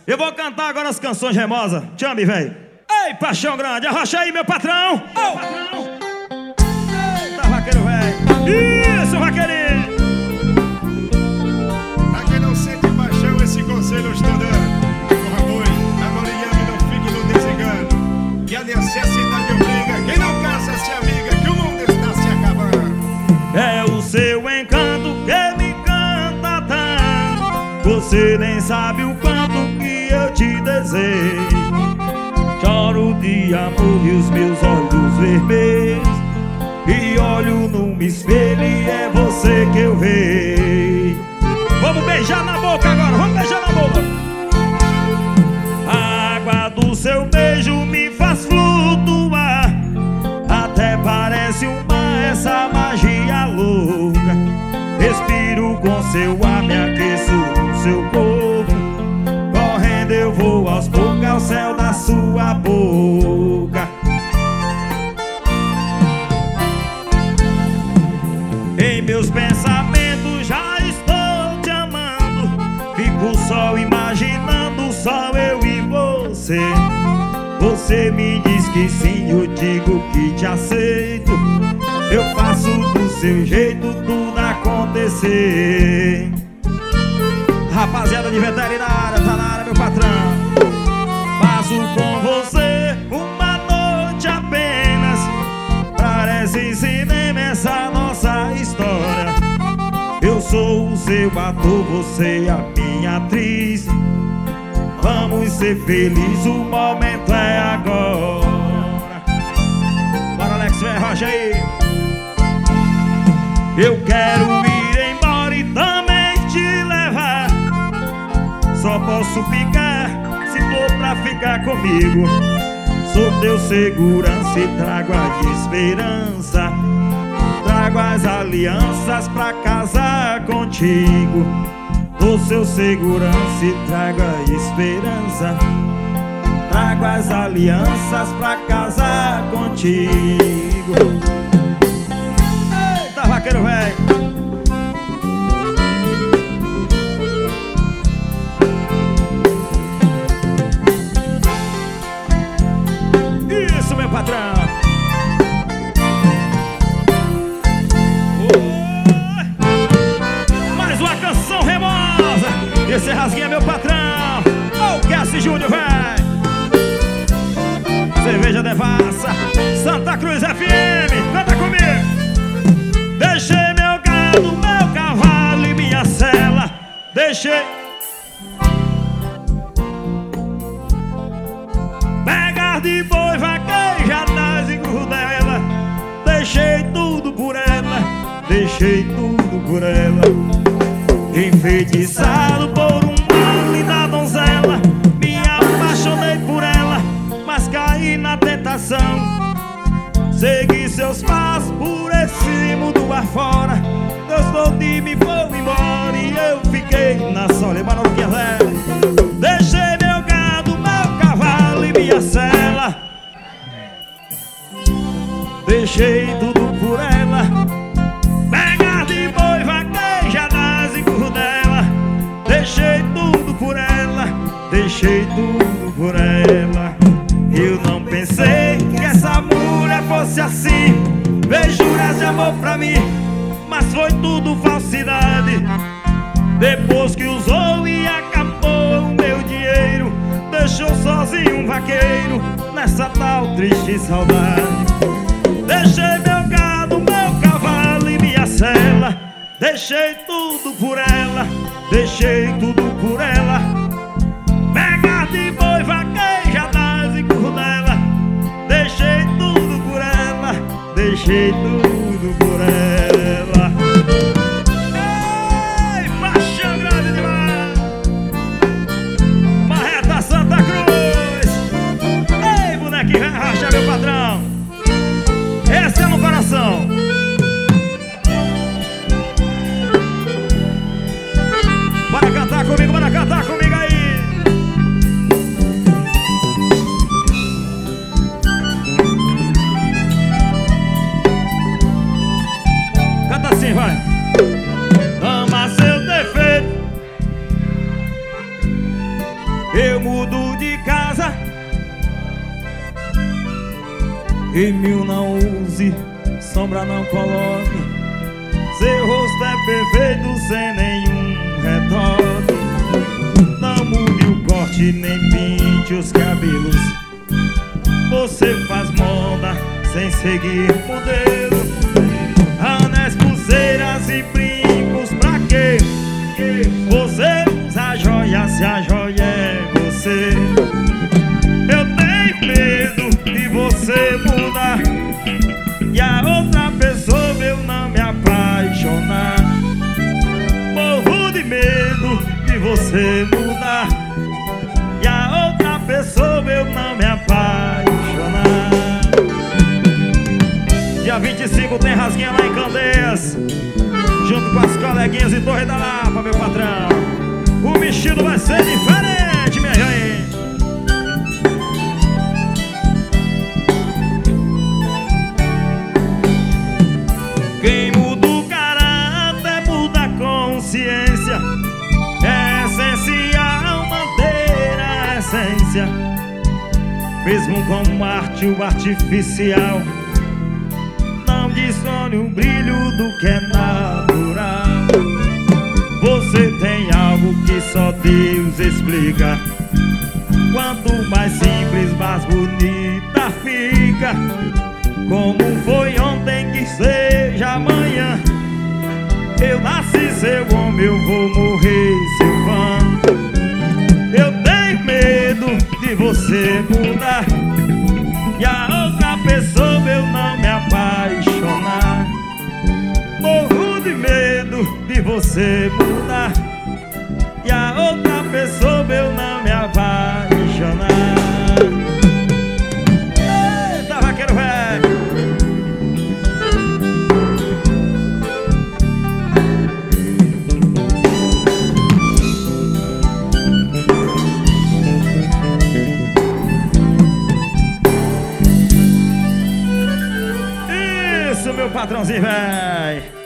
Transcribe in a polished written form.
Eu vou cantar agora as canções remosas. Chame, velho. Ei, paixão grande, arrocha aí, meu patrão. Oh. Patrão. Eita, vaqueiro velho. Isso, vaqueirinho. Pra quem não sente paixão, esse conselho eu estou dando. Corra boi, amoriame, não fique no desengano. Que a necessidade obriga, quem não casa se amiga, que o mundo está se acabando. É o seu encanto que me encanta tanto. Você nem sabe o quanto que eu te desejo. Choro de amor e os meus olhos vermelhos, e olho no espelho e é você que eu vejo. Vamos beijar na boca agora, vamos beijar na boca. A água do seu beijo me faz flutuar, até parece um mar, essa magia louca. Respiro com seu ar, me aqueço no seu corpo. Correndo eu vou aos poucos ao céu da sua boca. Em meus pensamentos já estou te amando. Fico só imaginando, só eu e você. Você me diz que sim, eu digo que te aceito. Eu faço do seu jeito tudo acontecer. Rapaziada de veterinária, tá na área, meu patrão. Passo com você uma noite apenas. Parece cinema essa nossa história. Eu sou o seu ator, você a minha atriz. Vamos ser felizes, o momento é agora. Bora, Alex, vem, rocha aí. Eu quero ir embora e também te levar. Só posso ficar se for pra ficar comigo. Sou teu segurança e trago a esperança. Trago as alianças pra casar contigo. Sou seu segurança e trago a esperança. Trago as alianças pra casar contigo. Eita, vaqueiro velho. Isso, meu patrão. Mais uma canção remosa. Esse rasguinho é meu patrão. Oh, Cassi Júnior, velho. Cerveja Devassa, Santa Cruz FM. Canta comigo. Deixei meu gado, meu cavalo e minha cela. Deixei. Pegar de boi, vaquejada e grudela. Deixei tudo por ela. Deixei tudo por ela. Enfeitiçado por uma linda donzela. Me apaixonei por ela, mas caí na tentação. Segui seus passos por esse mundo afora. Gostou de mim, foi embora e eu fiquei na solidão. Manoquinha velha. Deixei meu gado, meu cavalo e minha cela. Deixei tudo por ela. Pegar de boi, vaquejadas e cordela. Deixei tudo por ela. Deixei tudo por ela. Eu não pensei que essa mulher fosse assim. Fez juras de amor pra mim, mas foi tudo falsidade. Depois que usou e acabou o meu dinheiro, deixou sozinho um vaqueiro nessa tal triste saudade. Deixei meu gado, meu cavalo e minha cela. Deixei tudo por ela. Deixei tudo por ela. Pegar de boi, vaquejadas e cordela. Deixei tudo por ela. Deixei tudo por ela. Ei, paixão grande demais. Marreta Santa Cruz. Ei, bonequinho, vem rachar meu patrão. Esse é no coração. Bora cantar comigo, bora cantar comigo aí. Eu mudo de casa, em mil não use, sombra não coloque. Seu rosto é perfeito sem nenhum retoque. Não mude o corte nem pinte os cabelos. Você faz moda sem seguir modelo. Anéis, pulseiras e brincos pra quê? Você usa joia se a joia é você. Eu tenho medo de você mudar e a outra pessoa eu não me apaixonar. Morro de medo de você mudar e a outra pessoa eu não me apaixonar. Dia 25 tem rasguinha lá em Candeias, junto com as coleguinhas de Torre da Lapa, meu patrão. O vestido vai ser diferente, minha gente. Quem muda o caráter muda a consciência. É essencial manter a essência, mesmo com arte o artificial. Não destone o brilho do que é natural. Você tem algo que só Deus explica. Quanto mais simples, mais bonita fica. Como foi ontem, que seja amanhã. Eu nasci seu homem, eu vou morrer seu fã. Eu tenho medo de você mudar e a outra pessoa eu não me apaixonar. Morro de medo de você mudar e a outra pessoa eu não me apaixonar. Eita, vaqueiro velho! Isso, meu patrãozinho velho!